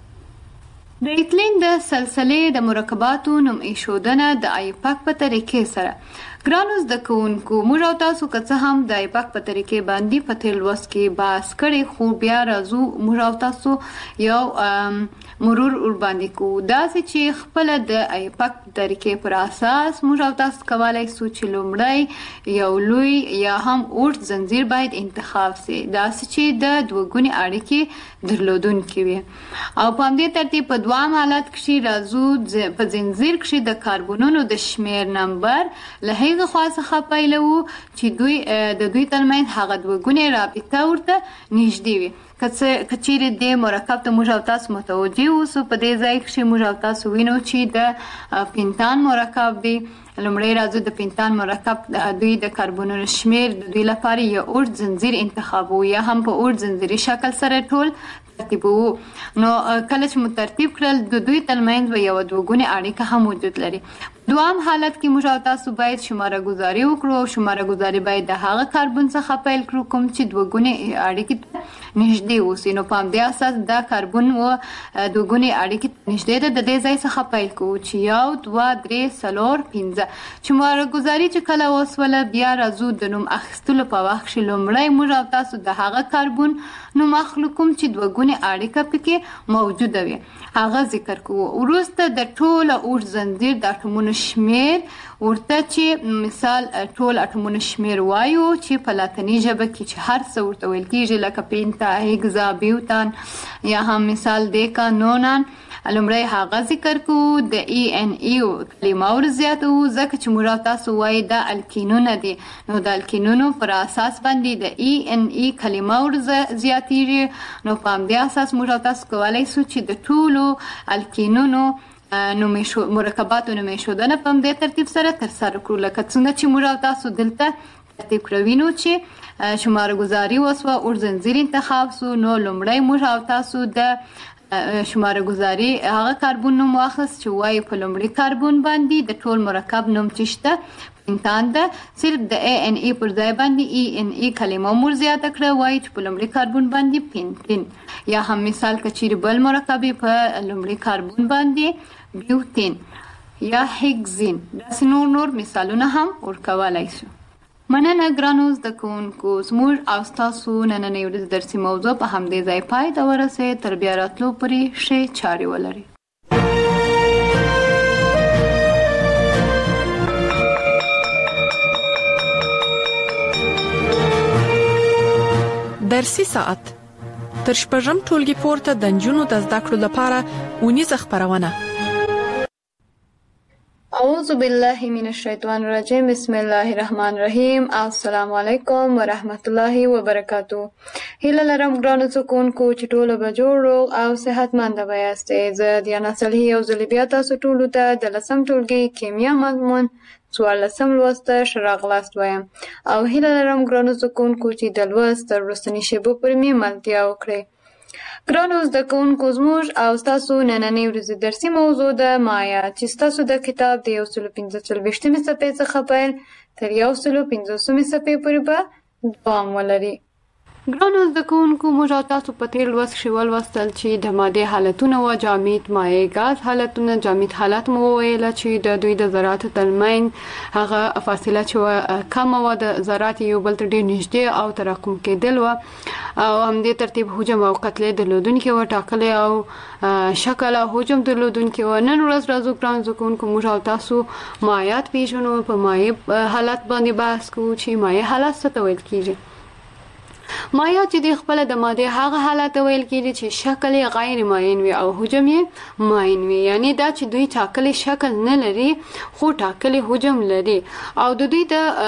S1: د ایتلین د سلسلې د مرکباتو نوم ایښودنه د آیپاک په طریقې سره ګرانو زده کوونکو موږ او تاسو که څه هم د آیپاک په طریقې باندې په تیر لوست کې بحث کړی خو بیا راځو موږ او تاسو یو مرور ور باندې کوو. داسې چې خپل د آیپاک طریقې پر اساس موږ او تاسو کولی شو چې لومړی یو لوی یا هم اوږد زنځیر باید انتخاب شي داسې چې د دوه ګونې اړیکې درلودونکي وي او په همدې ترتیب په دوام حالت کې راځو په زنځیر کې د کاربنونو د شمیر نمبر له هغه خوا څخه پیلوو چې دوی د دوی ترمنځ هغه دوه ګونې رابطه ورته نږدې وي. که چیرې د مرکب ته موږ او تاسو متوجه اوسو په دې ځای کې موږ او تاسو وینو چې د پینتان مرکب دی. لومړی راځو د پینتان مرکب دوی د کاربنونو شمیر د دوی لپاره یو اوږد زنځیر انتخابو یا هم په اوږد زنځیري شکل سره ټول ترتیبوو. نو کله چې مو ترتیب کړل د دوی ترمنځ به یو دوه ګونې اړیکه هم وجود لري. دوام حالت کې موږ او تاسو باید شماره گذاري وکړو او شماره گذاري باید د هغه کاربن څخه پیل کړو کوم چې دوګونی اړیکې نږدې اوسي. نو په همدې اساس دا کاربن و دوګونی اړیکې نږدې ده. د دې ځای څخه پیل کوو چې 1 2 3 4 5 شماره گذاري چې کله وسوله بیا راځو د نوم اخیستلو په وخت کې لومړی موږ او تاسو د هغه کاربن نوم اخلو کوم چې دوګونی اړیکه پکې موجوده وي هغه ذکر کوو. وروسته د ټوله اوږد زنجیر د اټومونو شمیر ورته چې مثال ټول اټومونو شمیر وایو چې په لاتیني ژبه کې چې هر څه ورته ویل کیږي لکه پینتا هیګزا بیوتان یا هم مثال دیکا نونان لومړی هغه ذکر کوو. د ای ان ای کلمه ور زیاتو ځکه چې موږ تاسو وایي د الکینونه دي نو د الکینونو پر اساس باندې د ای ان ای کلمه ور زیاتیږي. نو په همدې اساس موږ تاسو کولی شو چې د ټولو الکینونو مرکباتو نومې ښودنه په همدې ترتیب سره ترسره کړو لکه څنګه چې موږ تاسو دلته ترتیب کړو. وینو چې شماره گذاري وسوه اوږد زنجیر انتخاب سو. نو لومړی موږ او تاسو د شماره گذاري هغه کاربن نوم واخیست چې وایي په لومړي کاربن باندې د ټول مرکب نوم چې شته پینتان ده. صرف د ای ان ای پر ځای باندې ای ان ای کلمه مور زیاته کړه وایي چې په لومړي کاربن باندې پینتین یا هم مثال کچیري بل مرکب په لومړي کاربن باندې بیوتین یا هیګزین داسې نور مثالونه هم ورکولی شو. مننه ګرانو زده کوونکو زموږ او ستاسو نننۍ ورځ درسي موضوع په همدې ځای پای ته ورسېد. تر بیا راتلو پورې ښې چارې ولرئ.
S2: درسي ساعت تر شپږم ټولګي پورته د نجونو د زده کړو لپاره اونیزه خبرونه.
S1: اعوذ بالله من الشیطان الرجیم بسم الله الرحمن الرحیم. السلام علیکم ورحمت الله وبرکاتو. هیله لرم ګرانو زده کوونکو چې ټول به جوړ روغ او صحتمند یاستئ. زه دیانا صالحي یو ځل بیا تاسو ټولو ته د 10م ټولګي کیمیا مضمون 14م لوست ښه راغلاست وایم او هیله لرم ګرانو زده کوونکو چې د لوست تر وروستنۍ شېبو پورې مې ملتیا وکړئ. ګرانو زده کوونکو زموږ او ستاسو نننۍ ورځې درسي موضوع ده مایا چې ستاسو د کتاب د 145مې صفحې څخه پیل تر 150مې صفحې پورې به دوام ولري. ګرانو زده کوونکو موږ او تاسو په تېر لوست کې ولوستل چې د مادې حالتونه و جامد مایع ګاز حالتونه. جامد حالت مو وویله چې د دوی د ذراتو ترمنځ هغه فاصله چې کمه وه د ذرات یو بل ته ډېر نږدې او تراکم کېدل وه او همدې ترتیب حجم او کتلې درلودونکې وه ټاکلی او شکل او حجم درلودونکې وه. نن ورځ راځو ګرانو زده کوونکو موږ او تاسو مایعات پېژنو. په مایع حالت باندې بحث کوو چې مایع حالت څه ته ویل کېږي. مایع چې د خپل د ماده هغه حالت ویل کېږي چې شکل غیر معین وي او حجم یې معین وي. یعنی دا چې دوی ټاکلي شکل نه لري خو ټاکلي حجم لري او د دوی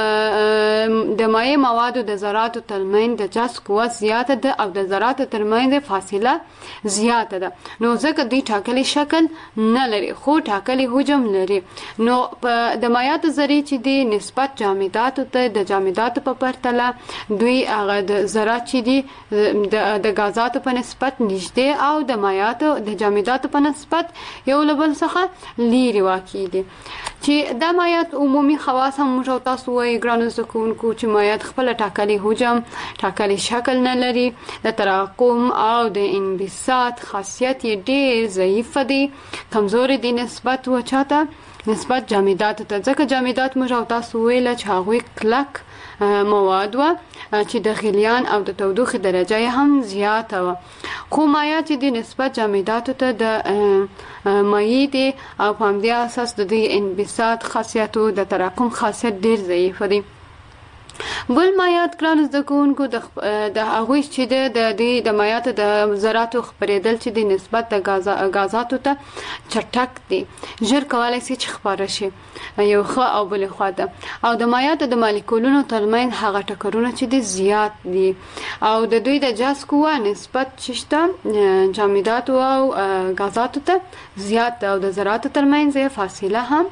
S1: د مایع موادو د ذراتو ترمنځ د جذب قوت زیاته ده او د ذراتو ترمنځ فاصله زیاته ده. نو ځکه دوی ټاکلي شکل نه لري خو ټاکلي حجم لري. نو د مایعاتو ذرې چې دي نسبت جامداتو ته د جامداتو په پرتله دوی هغه د ذرات چې دي د غازاتو په نسبت نږدې او د مایعاتو د جامداتو په نسبت یو له بل څخه لیرې واقع دي. چې د مایعات عمومي خواص هم موږ تاسو وایي ګرانو زده کوونکو چې مایعات خپل ټاکلي حجم ټاکلي شکل نه لري. د تراکم او د انبساط خاصیت یې ډېر ضعیف دي کمزوري دي نسبت وچاته نسبت جامداتو ته. ځکه جامدات موږ تاسو ویل چې هغوی کلک مواد و چې د غلیان او د تودوخې درجه هم زیاته و خو مایعات چې د نسبت جامداتو ته د مایع دي او په همدې اساس د دوی انبساط خاصیت او د تراکم خاصیت ډېر ضعیف دي. بل مایعات ګرانو زده کوونکو د هغوی چې د دوی د مایعاتو د ذراتو خپرېدل چې د نسبت د غازاتو ته چټک دي ژر کولی شي چې خپاره شي یو ښه او بلې خوا ته او د مایعاتو د مالیکولونو ترمنځ هغه ټکرونه چې دي زیات دي او د دوی د جذب قوه نسبت چې شته جامداتو او غازاتو ته زیات ده او د ذراتو ترمنځ فاصله هم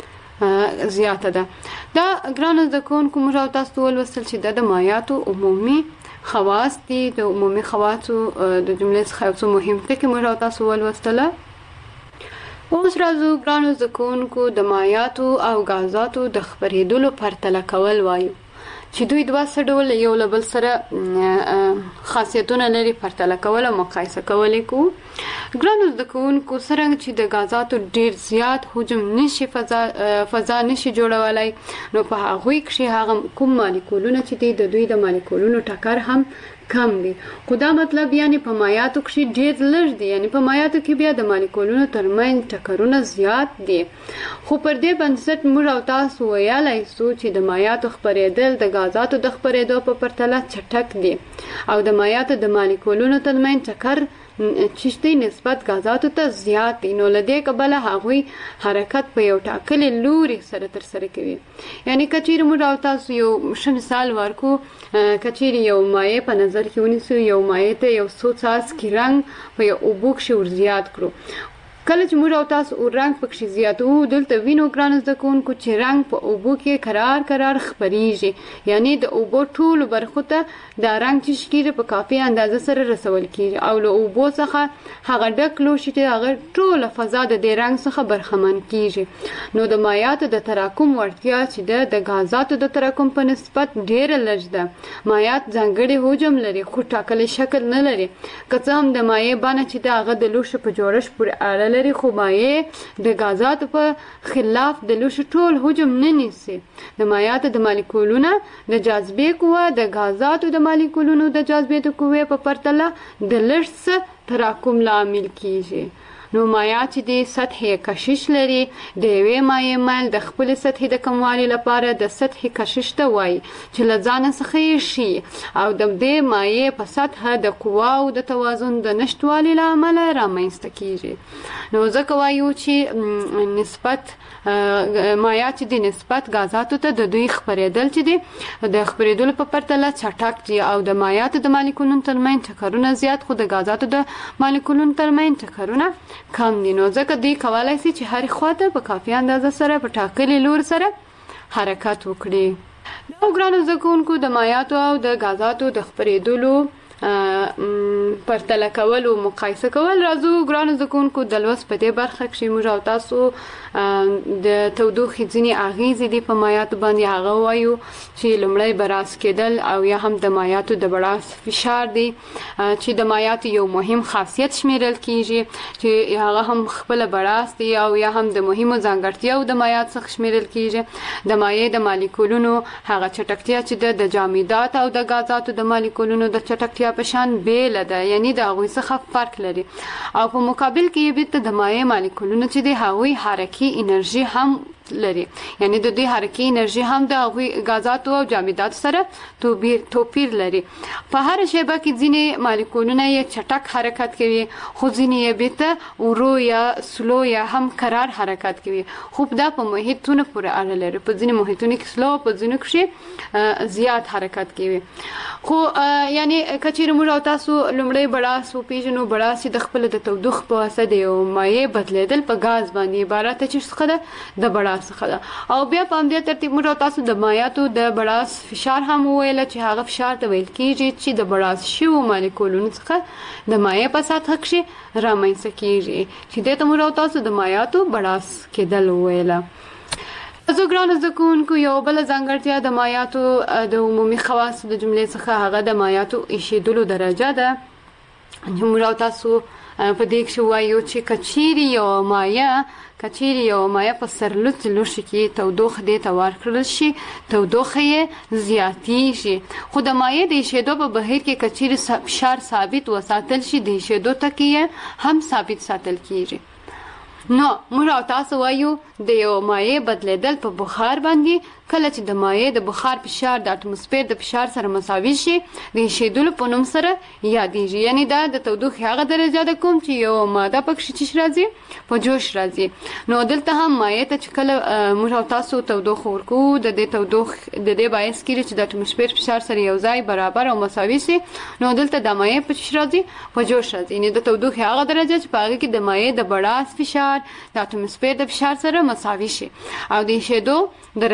S1: زیاته ده. دا ګرانو زده کوونکو موږ تاسو ولوستل چې د مایعاتو عمومي خواص دي. د عمومي خواصو د جملې څخه یو څه مهم ټکي موږ تاسو ولوستله اوس راځو ګرانو زده کوونکو د مایعاتو او غازاتو د خپرېدلو پرتله کول وایو چې دوی دوه څه ډول یو له بل سره خاصیتونه لري پرتله کول او مقایسه کول کو. ګرانو زده کوونکو څرنګه چې د غازاتو ډیر زیات حجم نشي فضا نشي جوړولای نو په هغوی کې هغه کوم مالیکولونه چې د دوی د مالیکولونو ټکر هم کم دي. خو دا مطلب یعنی په مایعاتو کې ډیر لږ دي، یعنی په مایعاتو کې بیا د مالیکولونو ترمنځ ټکرونه زیات دي. خو پر دې بنسټ موږ او تاسو ویلای شو چې د مایعاتو خپرېدل د غازاتو د خپرېدو په پرتله چټک دي او د مایعاتو د مالیکولونو ترمنځ ټکر چشتي نسبت غازاتو ته زیات دي. نو لدې کبله هغوی حرکت په یو ټاکلي لوري سره ترسره کوي. یعنی کچیر موږ او تاسو یو مثال ورکو، کچیر یو مایع په نظر کې ونیسو، یو مایع ته یو څو څاڅکي رنګ په یو اوبو کې ور زیات کړو. کله چې موږ او تاسو رنګ پکې زیاتو دلته وینو ګران زده کوونکو چې رنګ په اوبو کې قرار خپریږي، یعنی د اوبو ټول برخو ته دا رنګ چې شکیره په کافي اندازه سره رسول کیږي او له اوبو څخه هغه ډک لوښي چې هغه ټول فضا د دې رنګ څخه برخمن کیږي. نو د مایعاتو د تراکم وړتیا چې د غازاتو د تراکم په نسبت ډیره لږ ده. مایعات ځانګړي حجم لري خو ټاکلي شکل نه لري، که څه هم د مایع بڼه چې هغه د لوښي په جوړښت پورې اړه لري، خو مایع د غازاتو په خلاف د لوښي ټول حجم نه نیسي. د مایعاتو د مالیکولونو د جاذبې قوه د غازاتو د مالیکولونو د جاذبې قوې په پرتله د لږ څه تراکم لامل کیږي. نو مایعات چې د سطحي کشش لري، د یوې مایع میل د خپل سطحي د کموالي لپاره د سطحي کشش ته وایي چې له ځان څخه یې شي او د دې مایع په سطحه د قواو د توازن د نشټوالي له امله رامنځته کیږي. نو ځکه وایو چې نسبت مایعات چې د نسبت غازاتو ته د دوی خپرېدل چې د خپرېدلو په پرتله چټک دي او د مایعاتو د مالیکولونو ترمنځ ټکرونه زیات خو د غازاتو د مالیکولونو ترمنځ ټکرونه کم دي. نو ځکه دوی کولای شي چې هر خواته په کافي اندازه سره په ټاکلي لور سره حرکت وکړي. نو ګرانو زده کوونکو د مایعاتو او د غازاتو د خپرېدلو پرتله کول او مقایسه کول راځو ګرانو زده کوونکو د لوست په دې برخه کې موږ او تاسو د تودوخې ځینې اغیزې دي په مایعاتو باندې. هغه وایو چې لومړی براس کېدل او یا هم د مایعاتو د براس فشار دی چې د مایعاتو یو مهم خاصیت شمیرل کیږي چې هغه هم خپل براس دی او یا هم د مهمو ځانګړتیاو د مایعات څخه شمیرل کیږي. د مایع د مالیکولونو هغه چټکتیا چې د جامدات او د غازاتو د مالیکولونو د چټکتیا په شان بیل ده، یعنی د هغوی څخه فرق لري او په مقابل کې یې د مایع مالیکولونو چې د هغوی حرکي انرژي هم لري، یعنی د دې حرکي انرژي هم د هغوی غازاتو او جامدات سره توپیر لري. په هر شیبه کې ځینې مالیکولونه یې چټک حرکت کوي خو ځینې یې بیرته ورو یا سلو یا هم قرار حرکت کوي. خو دا په محیطونو پورې اړه لري، په ځینې محیطونو کې سلو په ځینو کې زیات حرکت کوي. خو یعنی کچیر موږ او تاسو لومړی بړاس وپیژنو، بړاس د خپل د تودوخې په واسطه د یو مایع بدلیدل په غاز باندې عبارت چې څه ده د بړاس څخه ده. او بیا په همدې ترتیب موږ تاسو د مایعاتو د بړاس فشار هم وویل چې هغه فشار ته ویل کیږي چې د بړاس شویو مالیکولونو څخه د مایع په سطحه کې رامنځته کیږي چې دې ته موږ تاسو د مایعاتو بړاس کېدل وویل. زه ګرانو زده کوونکو یو بل ځانګړتیا د مایعاتو د عمومي خواصو د جملې څخه هغه د مایعاتو ایشېدلو درجه ده. موږ تاسو په دې کې وایو چې کچيري یو مایع په سرلوڅ لوښي کې تودوخه دې ته ورکړل شي، تودوخه یې زیاتیږي. خو د مایع د ایشېدو په بهیر کې کچيري فشار ثابت وساتل شي، د ایشېدو ټکي هم ثابت ساتل کیږي. نو موږ تاسو وایو د یو مایع بدلیدل په بخار باندې کله چې د مایع د بخار فشار د اټموسفیر د فشار سره مساوي شي د ایشېدلو په نوم سره یادېږي. یعنی دا د تودوخې هغه درجه ده کوم چې یو ماده پکې چې راځي په جوش راځي. نو دلته هم مایع ته چې کله موږ تاسو تودوخه ورکو د دې تودوخې د دې باعث کیږي چې د اټموسفیر فشار سره یو ځای برابر او مساوي شي. نو دلته د مایع په چې راځي په جوش راځي، یعنی د تودوخې هغه درجه چې په هغه کې د مایع د بړاس فشار د اټموسفیر د فشار سره مساوي شي او د ایشېدو درجه بل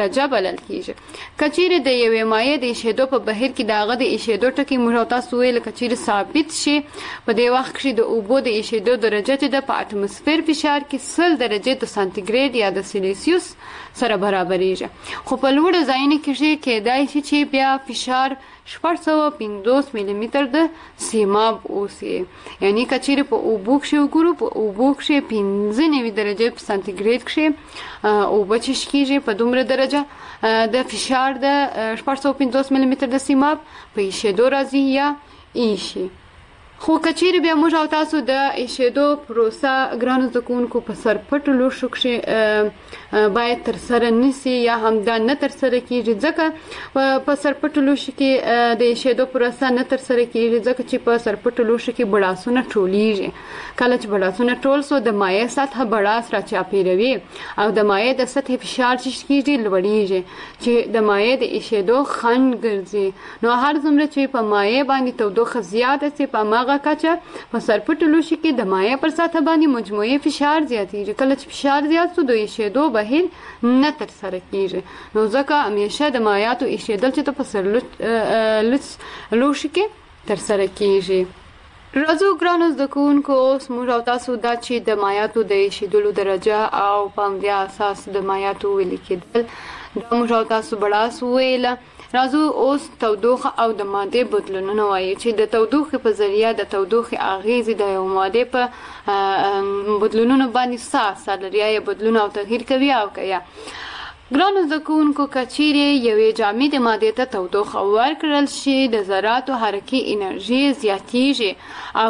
S1: بلل کیږي. کچیر د یوې مایع د ایشېدو په بهیر کې داغه د ایشېدو ټکی موږ تاسو ویل کچیر ثابت شي په دې وخت کې د اوبو د ایشېدو درجه چې د اتموسفیر فشار کې 100 درجه د سانتیګریډ یا د سیلیسیوس سره برابرېږي. خو په لوړ ځایونو کې کېدای شي چې بیا فشار 450 ملي متر د سیماب اوسي. یعنی کچیر په اوبو کې وګورو په اوبو کې 15 درجه په سانتیګریډ کې اوبه چې کېږي په دومره درجه د فشار د 450 ملي متر د سیماب په ایشېدو راځي یا ایشي. خو کچیر بیا موږ او تاسو د ایشېدو پروسه ګرانو زکونکو په سرپټو لوښو کې باید تر سره نسی یا هم دا نه تر سره کیږي ځکه په سرپټو لوښو کې د ایشېدو پروسه نه تر سره کیږي ځکه چې په سرپټو لوښو کې بړاسونه ټولیږي. کله چې بړاسونه ټول سو د مایع سطح بړاس را چاپیروي او د مایع د سطح فشار چې کیږي لوړیږي چې د مایع د ایشېدو خنډ ګرځي. نو هر څومره چې په مایع باندې تودوخه زیاته سي په ماغه کچه په سرپټو لوښو کې د مایع پر سطح باندې مجموعي فشار زیاتېږي. کله چې فشار زیات سو د ایشېدو بهیر نه تر سره کیږي. نو ځکه همیشه د مایعاتو ایشېدل چې په سر لوښو کې تر سره کیږي. راځو ګرانو زده کوونکو اوس موږ او تاسو دا چې د مایعاتو د ایشېدلو درجه او په همدې اساس د مایعاتو ویل کېدل دا موږ او تاسو بړاس ویله. راځو اوس تودوخه او د ماده بدلونونه وایي چې د تودوخه په ذریعہ د تودوخه اغیزې د یو ماده په بدلونونو باندې سالریا بدلون او تغییر کوي او کیا. ګرانو زکونکو کچیرې یوې جامد ماده ته تودوخه ورکړل شي د ذراتو حرکي انرژي زیاتیږي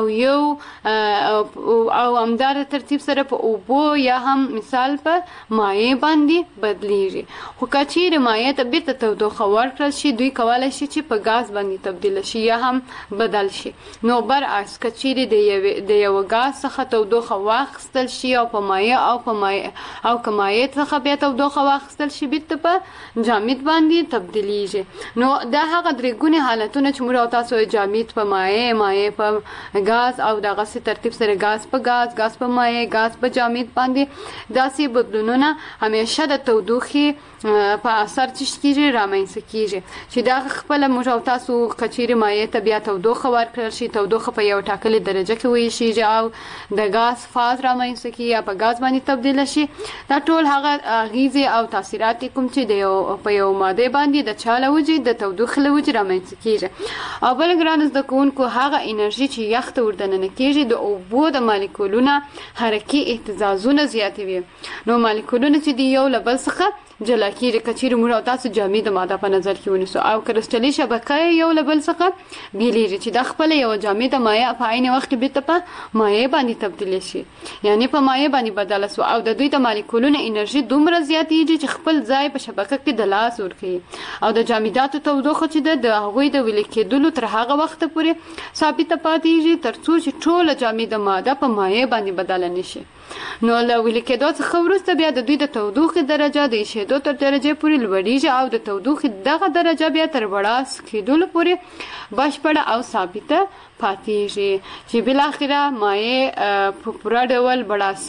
S1: او همدار ترتیب سره په اوبو یا هم مثال په مایع باندې بدلیږي. خو کچیرې مایع ته بیرته تودوخه ورکړل شي دوی کولای شي چې په غاز باندې تبدیل شي یا هم بدل شي. نو برعکس کچیرې د یو غاز څخه تودوخه واخیستل شي او په مایع او مایع څخه بیا تودوخه واخیستل شي بیرته په جامد باندې تبدیلیږي. نو دا هغه درې ګونې حالتونه چې موږ تاسو جامد په مایع په غاز او دغه سي ترتیب سره غاز په غاز په مایع غاز په جامد باندې داسې بدلونونه همیشه د تودوخې په اثر چې رامنځته کیږي چې دا خپل موږ تاسو کچیر مایع ته بیا تودوخه ورکړل شي تودوخه په یو ټاکلې درجه کې وي شي او د غاز فاز رامنځته کیږي یا په غاز باندې تبدیل شي. دا ټول هغه اغیزې او تاثیرات کوم چې په یو ماده باندې د چاله وجې د تودوخې له وجې رامنځته کیږي. او بل ګران زده کوونکو هغه انرژي چې یخ ته وردننه کیږي د اوبو د مالیکولونو حرکي اهتزازونه زیاتوي. نو مالیکولونه چې دی یو له بل څخه جلا کیږي کچیر موږ تاسو جامد ماده په نظر کې ونیسو او کرسټلي شبکه یو له بل څخه بیلیږي چې د خپل یو جامد مایع په عین وخت کې بیرته په مایع باندې تبدیل شي یعنی په مایع باندې بدل شي او د دوی د مالیکولونو انرژي دومره زیاتېږي چې خپل ځای په شبکه کې د لاس ورکړي او د جامداتو تودوخه چې د هغوی د ویل کېدلو تر هغه وخت پورې ثابته پاتېږي تر څو چې ټول جامد ماده په مایع باندې بدل نشي. نو له ویل کېدو څخه وروسته بیا د دوی د تودوخې درجه د ایشېدو تر درجه پورې لوړیږي او د تودوخې دغه درجه بیا تر بړاس کېدلو پورې بشپړه او ثابته پاتېږي چې بالاخره مایع په پوره ډول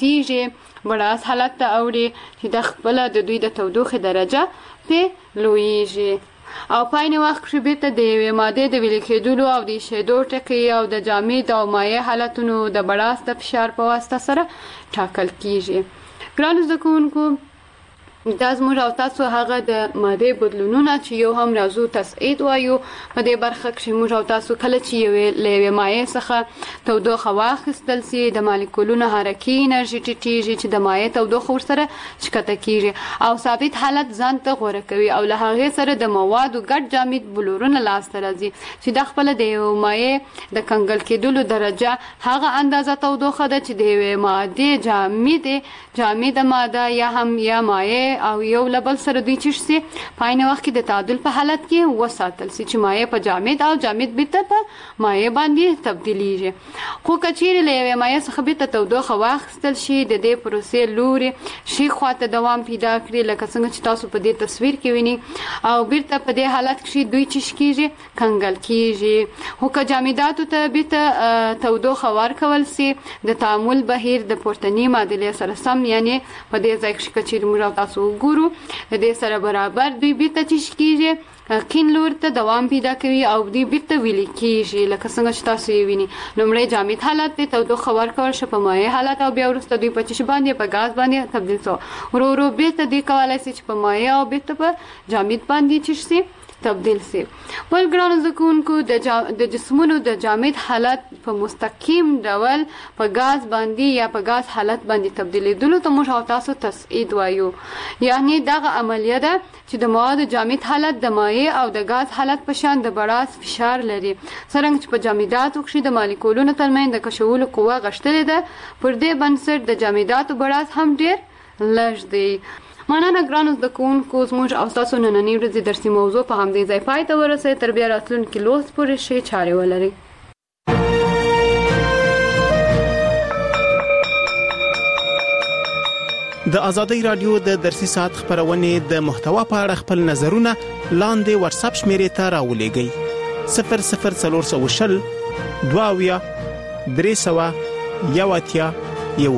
S1: بړاس حالت ته اوړي چې د خپل د دوی د تودوخې درجه په لوړیږي او پاینه وخت کې بیرته د یوې ماده د ویل کېدلو او د ایشېدو ټکي او د جامد او مایع حالتونو د بړاس د فشار په واسطه سره ټاکل کیږي. ګرانو زده کوونکو دا زموږ او تاسو هغه د ماده بدلونونه چې یو هم راځو تسعید وایو په دې برخه کې موږ او تاسو کله چې یوې مایع څخه تودوخه واخیستل سي د مالیکولونو حرکي انرژي ټیټیږي چې د مایع تودوخه ورسره ښکته کیږي او ثابت حالت ځان ته غوره کوي او له هغې سره د موادو ګډ جامد بلورونه لاسته راځي چې د خپل د یو مایع د کنګل کېدلو درجه هغه اندازه تودوخه ده چې د یوې ماده جامد ماده یا مایع او یو لبل سره دوی چې سي پاینه وخت کې د تعادل په حالت کې وساتل سي چې مایع په جامد او جامد بیرته په مایع باندې تبدیلیږي. خو کچیر له یوې مایع څخه بیرته تودوخه واخیستل شي د دې پروسې لوري شي خواته دوام پیدا کړي لکه څنګه چې تاسو په دې تصویر کې وینئ او بیرته په دې حالت کې دوی چې کیږي کنګل کیږي. خو که جامداتو ته بیرته تودوخه ورکول سي د تعامل بهیر د پورتنی معادلې سره سم یعنی په دې ځای کې کچیر موږ تاسو وګورو د سره برابر دوی بیرته چې کیږي کین لور ته دوام پیدا کوي او دوی بیرته ویل کیږي لکه څنګه چې تاسو یې ویني لومړی جامد حالت ته تودوخه ورکول شي په مایع حالت او بیا وروسته دوی په چش باندې په غاز باندې تبدیل شو ورو بیرته دی کولای شي چې په مایع او بیرته په جامد باندې چش شي تبدیل شي بل ګرانو زکونکو د جسمونو د جامد حالت په مستقیم ډول په غاز باندې یا په غاز حالت باندې تبدیلېدلو ته موږ او تاسو تصعید وایو یعنی دغه عملیه ده چې د مواد جامد حالت د مایع او د غاز حالت په شان د بړاس فشار لري څرنګه چې په جامداتو کې د مالیکولونو ترمنځ د کشولو قوه غښتلې ده پر دې بنسټ د جامداتو بړاس هم ډیر لږ دی مننه ګرانو زده کوونکو زموږ او تاسو نننۍ ورځې درسي موضوع په همدې ځای پای ته ورسوي تر بیا راتلونکي لوست پورې ښې چارې ولرئ
S3: د ازادۍ رادیو د درسي ساعت خبرونه د محتوا په اړه خپل نظرونه لاندې واتساپ شمیرې ته راولېږئ 0040 22 300 یواتیا